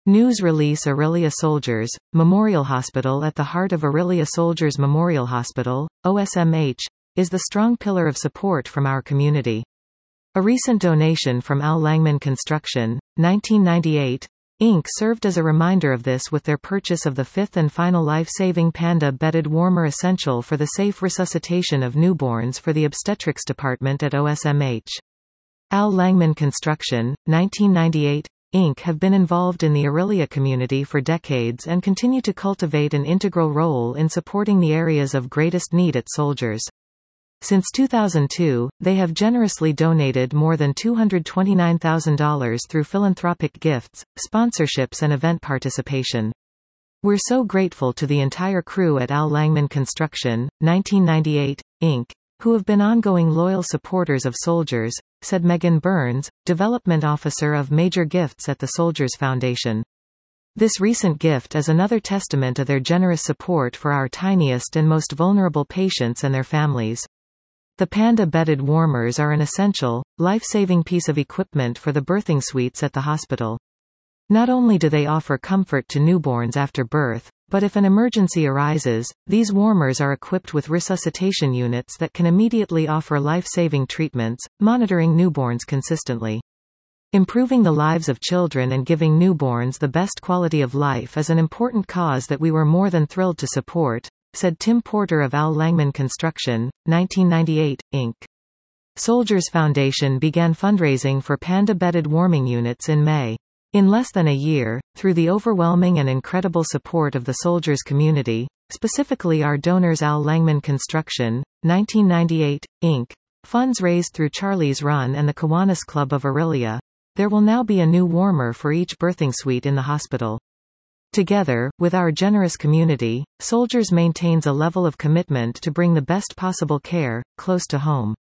News release Orillia Soldiers, Memorial Hospital. At the heart of Orillia Soldiers Memorial Hospital, OSMH, is the strong pillar of support from our community. A recent donation from Al Langman Construction, 1998, Inc. served as a reminder of this with their purchase of the fifth and final life-saving Panda bedded warmer essential for the safe resuscitation of newborns for the obstetrics department at OSMH. Al Langman Construction, 1998, Inc. have been involved in the Orillia community for decades and continue to cultivate an integral role in supporting the areas of greatest need at Soldiers. Since 2002, they have generously donated more than $229,000 through philanthropic gifts, sponsorships and event participation. We're so grateful to the entire crew at Al Langman Construction, 1998, Inc., who have been ongoing loyal supporters of Soldiers, said Megan Burns, Development Officer of Major Gifts at the Soldiers Foundation. This recent gift is another testament to their generous support for our tiniest and most vulnerable patients and their families. The Panda bedded warmers are an essential, life-saving piece of equipment for the birthing suites at the hospital. Not only do they offer comfort to newborns after birth, but if an emergency arises, these warmers are equipped with resuscitation units that can immediately offer life-saving treatments, monitoring newborns consistently. Improving the lives of children and giving newborns the best quality of life is an important cause that we were more than thrilled to support, said Tim Porter of Al Langman Construction, 1998, Inc. Soldiers Foundation began fundraising for Panda-bedded warming units in May. In less than a year, through the overwhelming and incredible support of the Soldiers community, specifically our donors Al Langman Construction, 1998, Inc., funds raised through Charlie's Run and the Kiwanis Club of Orillia, there will now be a new warmer for each birthing suite in the hospital. Together, with our generous community, Soldiers maintains a level of commitment to bring the best possible care, close to home.